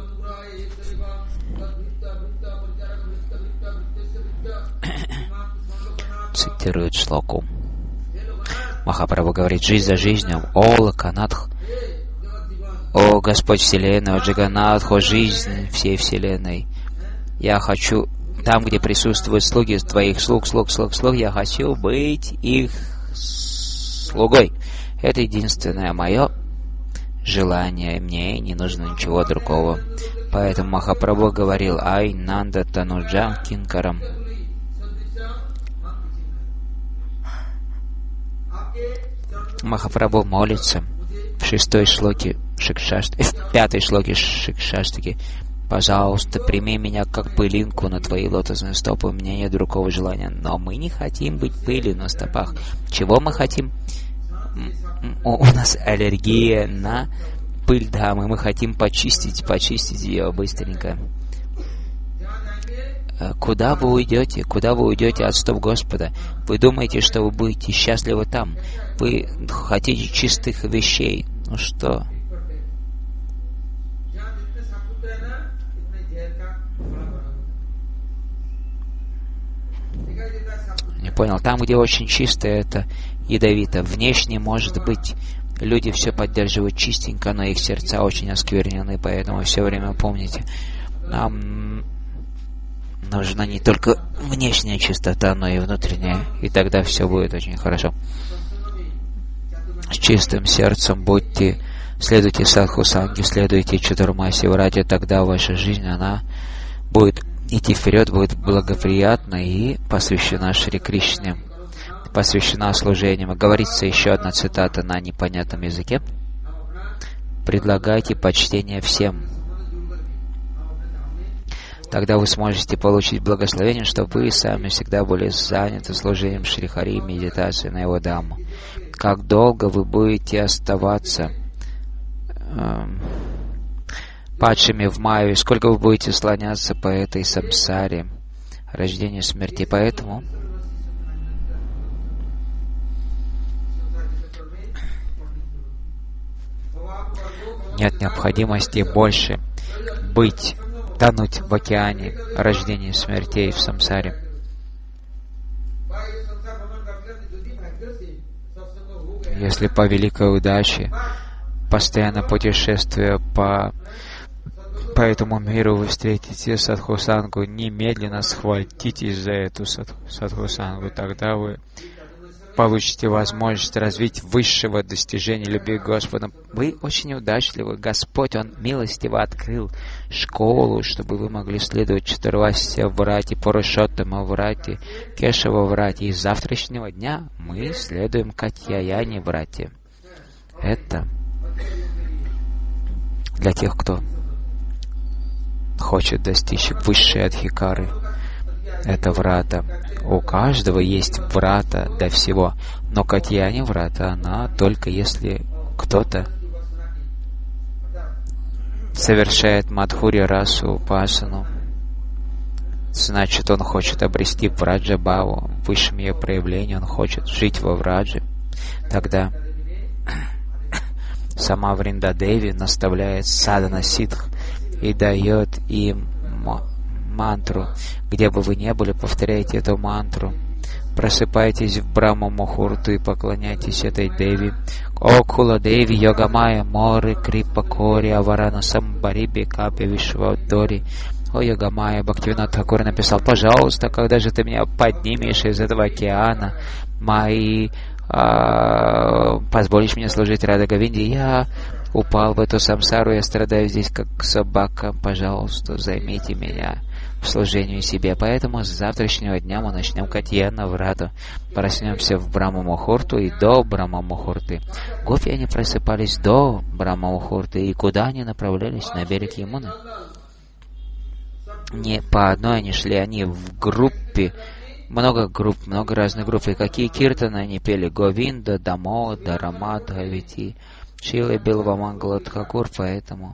Махапрабху говорит, жизнь за жизнью, о Лаканатх, о Господь Вселенной, о Джаганатх, о жизнь всей Вселенной. Я хочу... Там, где присутствуют слуги Твоих слуг, я хочу быть их слугой. Это единственное мое желание. Мне не нужно ничего другого. Поэтому Махапрабху говорил, «Ай нанда тануджам кинкарам». Махапрабху молится в 6-й шлоке Шикшаштаки, в 5-й шлоке Шикшаштаки. Пожалуйста, прими меня как пылинку на твои лотосные стопы, у меня нет другого желания. Но мы не хотим быть пылью на стопах. Чего мы хотим? У нас аллергия на пыль, да, мы хотим почистить ее быстренько. Куда вы уйдете? Куда вы уйдете от стоп Господа? Вы думаете, что вы будете счастливы там? Вы хотите чистых вещей. Ну что? Не понял. Там, где очень чисто, это ядовито. Внешне, может быть, люди все поддерживают чистенько, но их сердца очень осквернены, поэтому все время помните, нам нужна не только внешняя чистота, но и внутренняя, и тогда все будет очень хорошо. С чистым сердцем следуйте садхусанге, следуйте Чатурмаси Врате, тогда ваша жизнь, она будет идти вперед, будет благоприятна и посвящена Шри Кришне, посвящена служениям. Говорится еще одна цитата на непонятном языке. «Предлагайте почтение всем». Тогда вы сможете получить благословение, чтобы вы сами всегда были заняты служением Шри Хари и медитацией на его Дхамму. Как долго вы будете оставаться падшими в майю, и сколько вы будете слоняться по этой самсаре, рождению, смерти. Поэтому нет необходимости больше тонуть в океане рождения, смертей в самсаре. Если по великой удаче, постоянно путешествуя по этому миру, вы встретите садхусангу, немедленно схватитесь за эту садхусангу, тогда вы получите возможность развить высшего достижения любви к Господу. Вы очень удачливы. Господь, Он милостиво открыл школу, чтобы вы могли следовать Чатурвасия Врате, Пурушоттама Врате, Кешава Врате. И с завтрашнего дня мы следуем Катьяяне Врате. Это для тех, кто хочет достичь высшей адхикары. Это врата. У каждого есть врата до всего. Но Катьяни врата, она только если кто-то совершает Мадхурья расу упасану, значит, он хочет обрести Враджа-бхаву, в высшем ее проявлении, он хочет жить во Врадже. Тогда сама Вриндадеви наставляет садхана ситх и дает им мантру. Где бы вы ни были, повторяйте эту мантру. Просыпайтесь в Брахма Мухурту и поклоняйтесь этой Деви. О Кула Деви, Йогамая, Моры, Крипа, Кори, Аварана, Самбариби, Капи, Вишвадори. О Йогамая, Бхактивинод Тхакур написал: пожалуйста, когда же ты меня поднимешь из этого океана, позволишь мне служить Рада Говинде? Я упал в эту самсару, я страдаю здесь как собака. Пожалуйста, займите меня в служении себе. Поэтому с завтрашнего дня мы начнем Катьяна Врату. Проснемся в Брахма Мухурту и до Брахма Мухурты. Гопи, они просыпались до Брахма Мухурты. И куда они направлялись? На берег Ямуны. Не по одной они шли, они в группе. Много групп, много разных групп. И какие киртаны они пели? Говинда, Дамода, Рамадха, Вити, Шила Билва Мангала Тхакур. Поэтому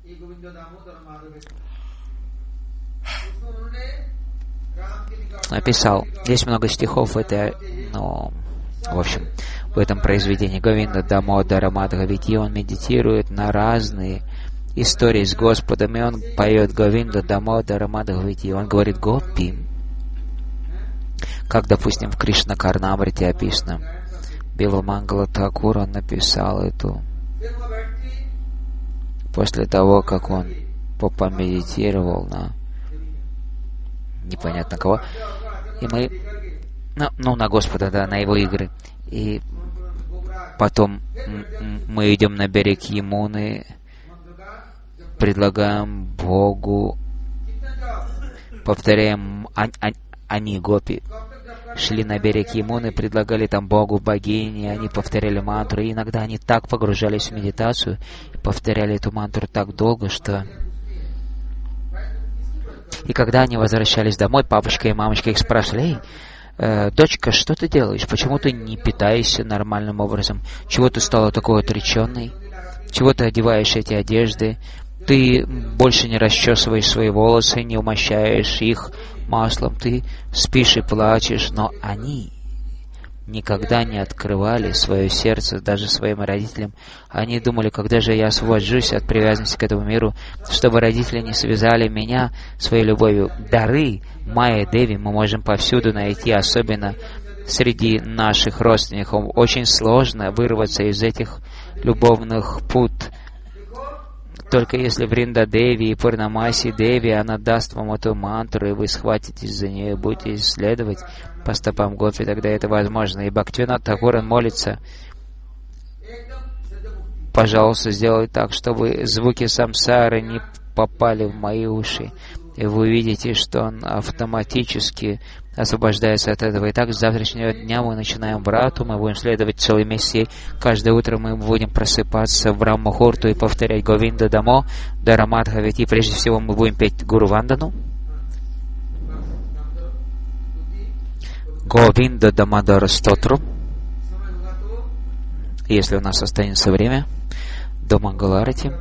написал. Здесь много стихов, это, в общем, в этом произведении Говинда, Дамода, Рамадха, Вити, он медитирует на разные истории с Господом, и он поет Говинда, Дамода, Рамадха, Вити. Он говорит Гопи, как, допустим, в Кришна Карнамрите описано. Билва Мангала Тхакур, он написал эту после того, как он помедитировал на непонятно кого, и мы, на Господа, да, на его игры, и потом мы идем на берег Ямуны, предлагаем Богу, повторяем, они, гопи, шли на берег Ямуны, предлагали там Богу, богине, они повторяли мантру, и иногда они так погружались в медитацию, и повторяли эту мантру так долго, что И когда они возвращались домой, папочка и мамочка их спрашивали: «Эй, дочка, что ты делаешь? Почему ты не питаешься нормальным образом? Чего ты стала такой отреченной? Чего ты одеваешь эти одежды? Ты больше не расчесываешь свои волосы, не умощаешь их маслом, ты спишь и плачешь». Но они никогда не открывали свое сердце даже своим родителям. Они думали: когда же я освобожусь от привязанности к этому миру, чтобы родители не связали меня своей любовью. Дары Майя Деви мы можем повсюду найти, особенно среди наших родственников. Очень сложно вырваться из этих любовных пут. Только если Вринда Деви и Пурнамаси Деви, она даст вам эту мантру, и вы схватитесь за нее, будете исследовать по стопам Гопи, тогда это возможно. И Бхактивинод Тхакур молится: пожалуйста, сделай так, чтобы звуки самсары не попали в мои уши. И вы увидите, что он автоматически освобождается от этого. Итак, с завтрашнего дня мы начинаем Врату, мы будем следовать целый месяц. Каждое утро мы будем просыпаться в Раммухурту и повторять Говинда Дамо, Дарамадха. Ведь и прежде всего мы будем петь Гуру Вандану. Говинда Дамадар Стотру. Если у нас останется время до Мангаларати,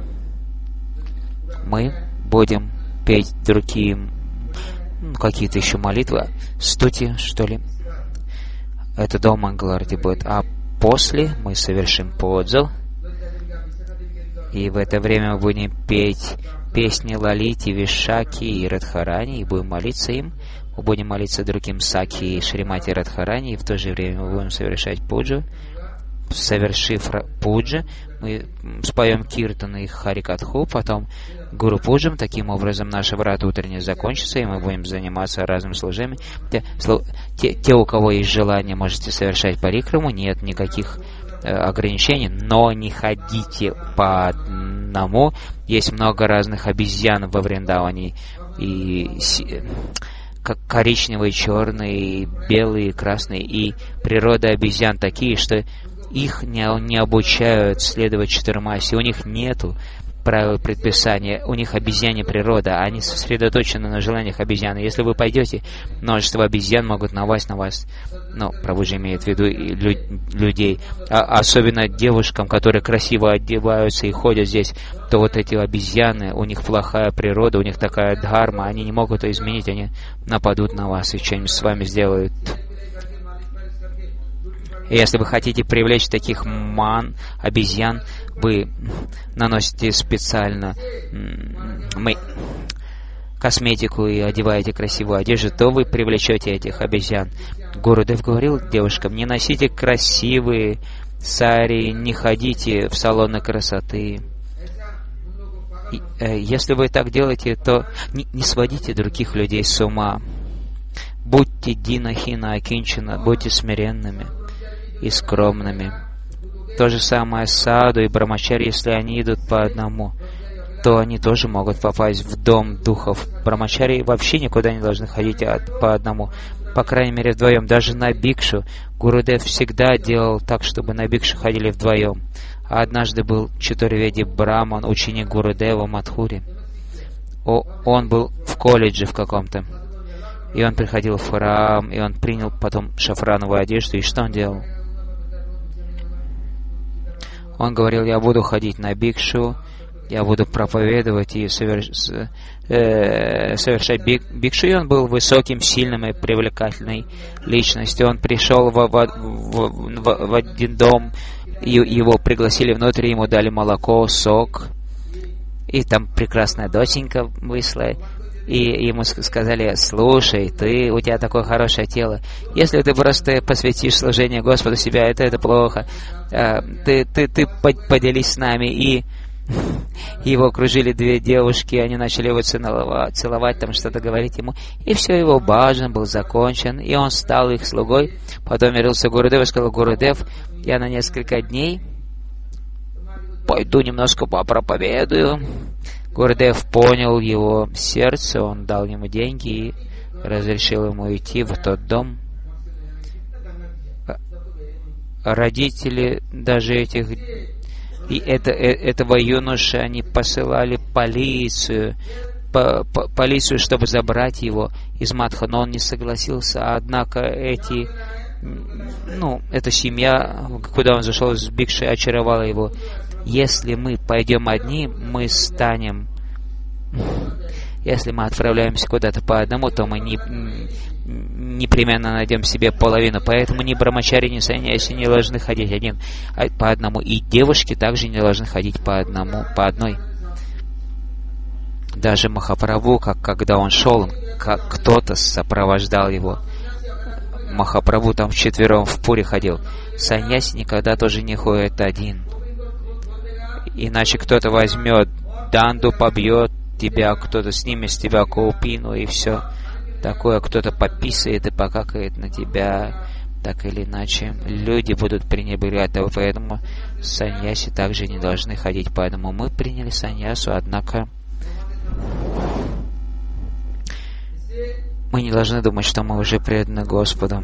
мы будем петь другие какие-то еще молитвы, стути, что ли. Это до Мангаларати будет. А после мы совершим подзал. И в это время мы будем петь песни Лалити, Вишаки и Радхарани, и будем молиться им. Мы будем молиться другим Саки и Шримати Радхарани, и в то же время мы будем совершать пуджу. Совершив пуджи, мы споем киртан и харикатху, потом гуру пуджам. Таким образом, наша врата утренняя закончится, и мы будем заниматься разным служением. Те, у кого есть желание, можете совершать парикраму, нет никаких ограничений, но не ходите по одному. Есть много разных обезьян во Вриндаване, и коричневые, черные, белые, красные, и природа обезьян такие, что их не обучают следовать Чатурмаси, у них нету правил предписания, у них обезьяне природа, они сосредоточены на желаниях обезьяны. Если вы пойдете, множество обезьян могут напасть на вас, ну, Прабхуджи имеет в виду людей, особенно девушкам, которые красиво одеваются и ходят здесь, то вот эти обезьяны, у них плохая природа, у них такая дхарма, они не могут это изменить, они нападут на вас и что-нибудь с вами сделают. И если вы хотите привлечь таких обезьян, вы наносите специально косметику и одеваете красивую одежду, то вы привлечете этих обезьян. Гурудев говорил девушкам: не носите красивые сари, не ходите в салоны красоты. Если вы так делаете, то не сводите других людей с ума. Будьте дина-хина акинчина, будьте смиренными и скромными. То же самое с саду и брамачари, если они идут по одному, то они тоже могут попасть в дом духов. Брамачари вообще никуда не должны ходить по одному, по крайней мере вдвоем. Даже на бикшу Гурудев всегда делал так, чтобы на бикшу ходили вдвоем. А однажды был Чатурведи Браман, ученик Гурудева в Мадхуре. Он был в колледже в каком-то, и он приходил в храм, и он принял потом шафрановую одежду, и что он делал? Он говорил: я буду ходить на бикшу, я буду проповедовать и совершать бикшу. И он был высоким, сильным и привлекательной личностью. Он пришел в один дом, и его пригласили внутрь, ему дали молоко, сок, и там прекрасная доченька вышла. И ему сказали: слушай, у тебя такое хорошее тело. Если ты просто посвятишь служению Господу себя, это плохо. Ты поделись с нами. И его окружили две девушки, они начали его целовать, там что-то говорить ему. И все, его баджан был закончен, и он стал их слугой. Потом вернулся Гурудев и сказал: Гурудев, я на несколько дней пойду немножко попроповедую. Гурудев понял его сердце, он дал ему деньги и разрешил ему идти в тот дом. Родители даже этого юноши, они посылали полицию полицию, чтобы забрать его из Мадха, но он не согласился. Однако эта семья, куда он зашел с Бикшей, очаровала его. Если мы пойдем одни, мы станем... Если мы отправляемся куда-то по одному, то мы непременно найдем себе половину. Поэтому ни брамачари, ни саньяси не должны ходить по одному. И девушки также не должны ходить по одной. Даже Махапрабху, когда он шел, как кто-то сопровождал его. Махапрабху там вчетвером в пуре ходил. Саньяси никогда тоже не ходит один. Иначе кто-то возьмет данду, побьет тебя, кто-то снимет с тебя каупину и все такое, кто-то пописает и покакает на тебя, так или иначе люди будут пренебрегать тобой, поэтому саньяси также не должны ходить. Поэтому мы приняли саньясу, однако мы не должны думать, что мы уже преданы Господу.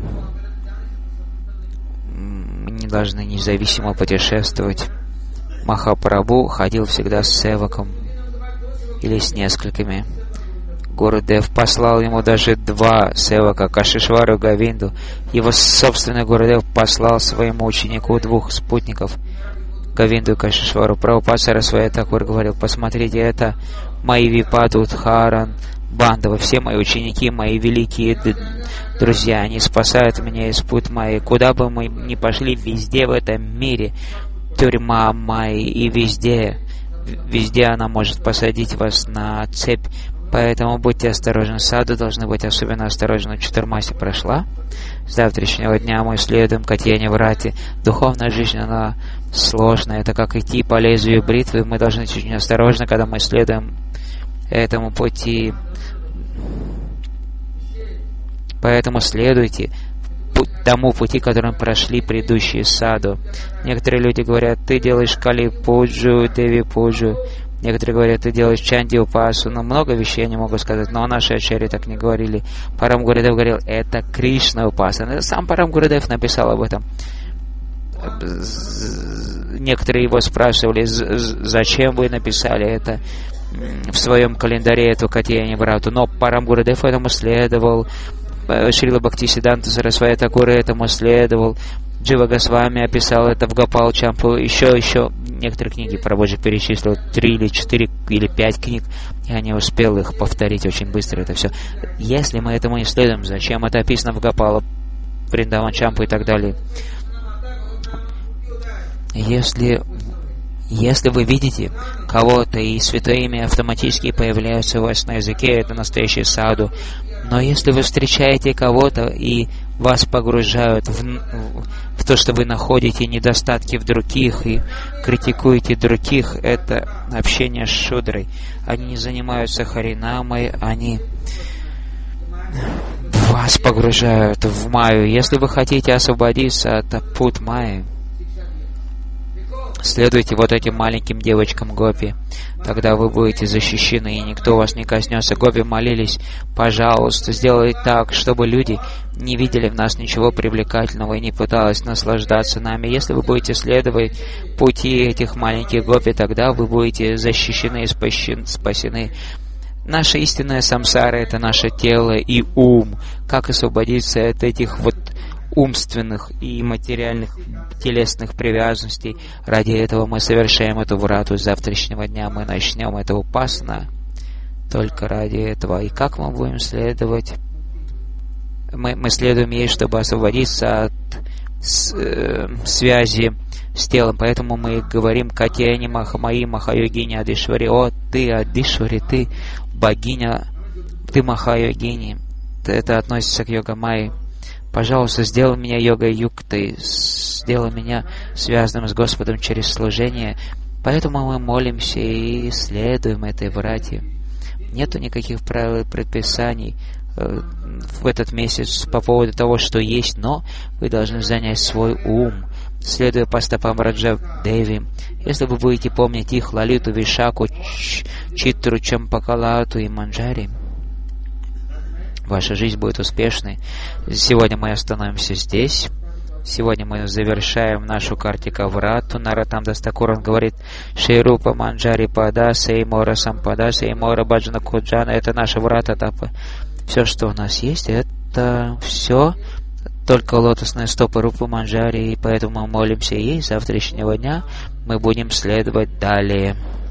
Мы не должны независимо путешествовать. Махапрабху ходил всегда с севаком или с несколькими. Гурудев послал ему даже 2 севака, Кашишвару и Говинду. Его собственный Гурудев послал своему ученику 2 спутников, Говинду и Кашишвару. Прабхупада Сарасвати Такур говорил: посмотрите, это мои Випаду, Дхаран, Бандавы, все мои ученики, мои великие друзья, они спасают меня из пут моей. Куда бы мы ни пошли, везде в этом мире тюрьма моя, и везде она может посадить вас на цепь. Поэтому будьте осторожны. Саду должны быть особенно осторожны. Чатурмаси прошла. С завтрашнего дня мы следуем Катьяне Врати. Духовная жизнь, она сложная. Это как идти по лезвию бритвы. Мы должны быть очень осторожны, когда мы следуем этому пути. Поэтому следуйте тому пути, которым прошли предыдущие саду. Некоторые люди говорят: ты делаешь Кали Пуджу, Деви Пуджу. Некоторые говорят: ты делаешь Чанди Упасу. Но много вещей я не могу сказать. Но наши ачарьи так не говорили. Парам Гурудев говорил: это Кришна Упасана. Сам Парам Гурудев написал об этом. Некоторые его спрашивали: зачем вы написали это в своем календаре, эту Катьяни Врату. Но Парам Гурудев этому следовал. Шрила Бхактисиданта Сарасвати Такур этому следовал. Джива Госвами описал это в Гопал Чампу. Еще некоторые книги Прабхуджи перечислил, 3 или 4 или 5 книг. Я не успел их повторить очень быстро, это все. Если мы этому не следуем, зачем это описано в Гопала, Вриндаван Чампу и так далее? Если вы видите кого-то, и святое имя автоматически появляется у вас на языке, это настоящий саду. Но если вы встречаете кого-то, и вас погружают в то, что вы находите недостатки в других и критикуете других, это общение с шудрой. Они не занимаются харинамой, они вас погружают в майю. Если вы хотите освободиться от пут майи, следуйте вот этим маленьким девочкам гопи. Тогда вы будете защищены, и никто вас не коснется. Гопи молились: пожалуйста, сделай так, чтобы люди не видели в нас ничего привлекательного и не пытались наслаждаться нами. Если вы будете следовать пути этих маленьких гопи, тогда вы будете защищены и спасены. Наша истинная самсара — это наше тело и ум. Как освободиться от этих умственных и материальных телесных привязанностей? Ради этого мы совершаем эту врату. С завтрашнего дня мы начнем это упасана только ради этого. И как мы будем следовать? Мы следуем ей, чтобы освободиться от связи с телом. Поэтому мы говорим: Катьяни Махамаи Махайогини Адишвари. О, ты Адишвари, ты богиня, ты Махайогини. Это относится к йога-майи. Пожалуйста, сделай меня йога-юктой, сделай меня связанным с Господом через служение. Поэтому мы молимся и следуем этой врате. Нету никаких правил и предписаний в этот месяц по поводу того, что есть, но вы должны занять свой ум, следуя по стопам Раджа Деви. Если вы будете помнить их Лалиту, Вишаку, Читру, Чампакалату и Манджари, ваша жизнь будет успешной. Сегодня мы остановимся здесь. Сегодня мы завершаем нашу Картика Врату. Наратамдас Такур говорит: Шейрупа Манджари Пада, Сеймора Сампада, Сеймора Баджана Куджана. Это наша Врата Тапа. Все, что у нас есть, это все только лотосные стопы Рупы Манджари. И поэтому мы молимся ей. С завтрашнего дня мы будем следовать далее.